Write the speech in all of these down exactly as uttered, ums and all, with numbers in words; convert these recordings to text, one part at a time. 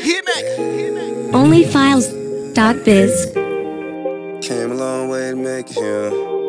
only files dot biz. Came a long way to make it here.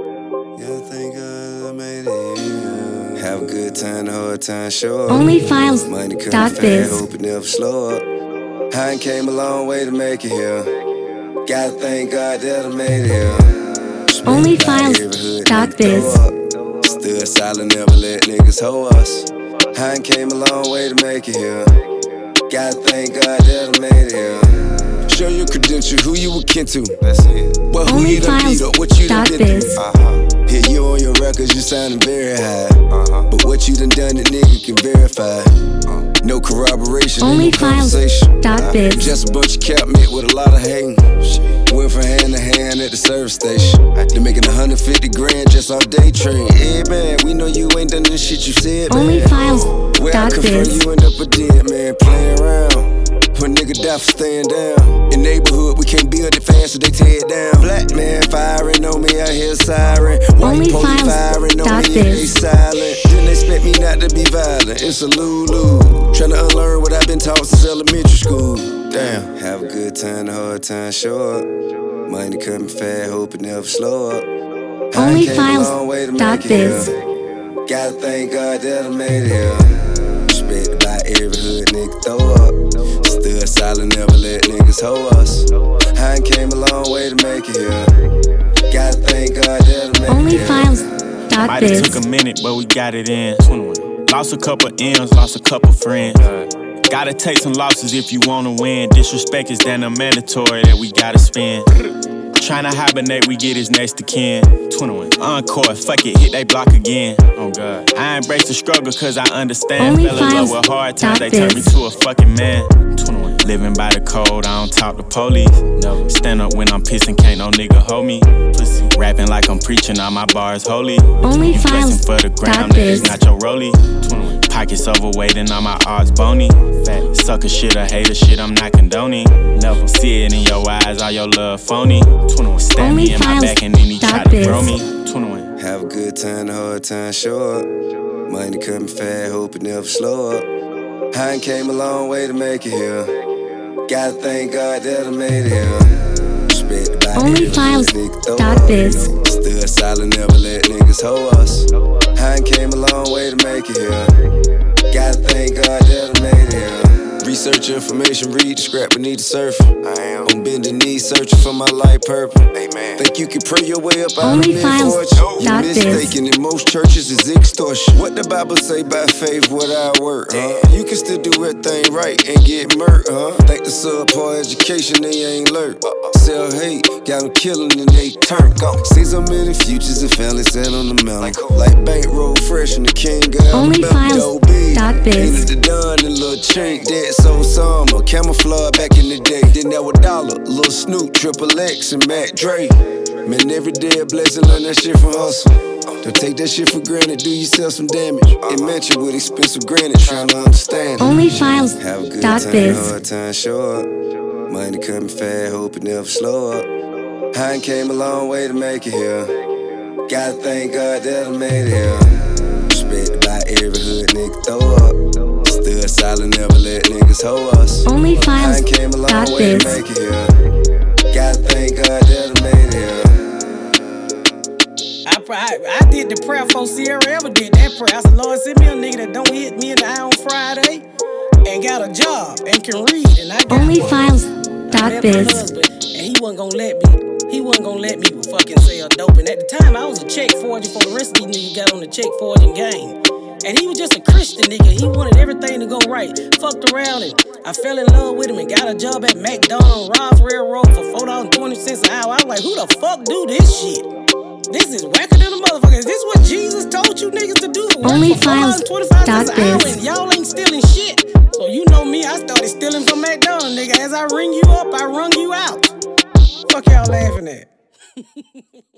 You think I made it here? Have a good time, the hard time, sure. only files dot biz. Hope it never slow up. I came a long way to make it here. Gotta thank God that I made it here. only files dot biz. Stood silent, never let niggas hoe us. I came a long way to make it here. Gotta thank God that I made it here. Show your credential, who you akin to. That's it. Well, who only you done beat up, what you done been through. Uh-huh. Hear you on your records, you sounding very high. Uh-huh. But what you done done, the nigga can verify. Uh-huh. No corroboration, only no files dot biz. Just a bunch of cap met with a lot of hating. Went from hand to hand at the service station. They making a hundred fifty grand just off day trade. Yeah, man, we know you ain't done this shit you said, man. only files dot biz. You end up a dead man playing around. When nigga die for staying down. In neighborhood, we can't build it fast, so they tear it down. Black man firing on me, I hear siren. White police firing on me, and they silent. Didn't expect me not to be violent. It's a Lulu. Tryna unlearn what I've been taught since elementary school. Damn. Have a good time, the hard time, show up. Money coming fast, hope it never slow up. only files dot biz. Gotta thank God that I made it here. Respected by every hood nigga throw up. Stood silent, never let niggas hoe us. I came a long way to make it here. Gotta thank God that I made only it here. files dot biz. Might have took a minute, but we got it in. Lost a couple M's, lost a couple friends. Gotta take some losses if you wanna win. Disrespect is then a mandatory that we gotta spend. Tryna hibernate, we get his next to kin. twenty-one Encore, fuck it, hit they block again. Oh God. I embrace the struggle cause I understand. only Fell in love with hard times, they turned me biz. to a fucking man. twenty-one Living by the code, I don't talk to police. No. Stand up when I'm pissing, can't no nigga hold me. Pussy. Rapping like I'm preaching, all my bars holy. only You files flexing for the gram, dot that biz. is not your rollie. twenty-one Pockets overweight and all my odds bony. Fat. Sucker shit or hater shit, I'm not condoning. Never see it in your eyes, all your love phony. twenty-one Stab only me in my back and then he try to throw me. twenty-one Have a good time, the hard time, show up. Money coming fast, hope it never slow up. I came a long way to make it here. Gotta thank God that I made it here. Respected by only every files nigga throw dot up. biz. Stood silent, never let niggas hoe us. I came a long way to make it here. Gotta thank God that I made it here. Research information, read the scrap beneath the surface. I am on bending knees, searching for my life purpose. Amen. Think you can pray your way up out only of files misfortune? You dot biz. mistaken in most churches is extortion. What the Bible say by faith without work, huh? You can still do everything right and get murked, huh? Think the subpar education they ain't learned. Sell hate, got them killing and they turn. See so many futures and families sat on the mountain. Like bankroll fresh and the king got only files dot biz. Painted the done and little chink, dead so summer. Camouflage back in the day. Then that was Dollar, Lil Snoop, Triple X, and Mac Dre. Man, every day a blessing, learn that shit from hustle. Don't take that shit for granted, do yourself some damage. And mention with expensive granted, trying to understand. only files Have a good dot time, biz. hard time, show up. Money coming fast, hope it never slow up. I came a long way to make it here. Gotta thank God that I made it here. Respected by every hood nigga throw up. Stood silent, never let niggas hoe us. only files I came a long dot way biz. to make it here. Gotta thank God that I made it here. I, I, I did the prayer for Sierra ever did that prayer. I said, Lord, send me a nigga that don't hit me in the eye on Friday and got a job and can read. And I got only one. files I dot met my biz. husband, and he wasn't gonna let me. He wasn't gonna let me fucking sell dope. And at the time, I was a check forger for the rest of these niggas got on the check forging game. And he was just a Christian nigga. He wanted everything to go right. Fucked around and I fell in love with him and got a job at McDonald's, Ross Railroad for four dollars and twenty cents an hour. I was like, who the fuck do this shit? This is whacker than a motherfucker. Is this what Jesus told you niggas to do? Work only for four dollars and twenty-five cents an hour and y'all ain't stealing shit. So you know me, I started stealing from McDonald's, nigga. As I ring you up, I rung you out. Fuck y'all laughing at?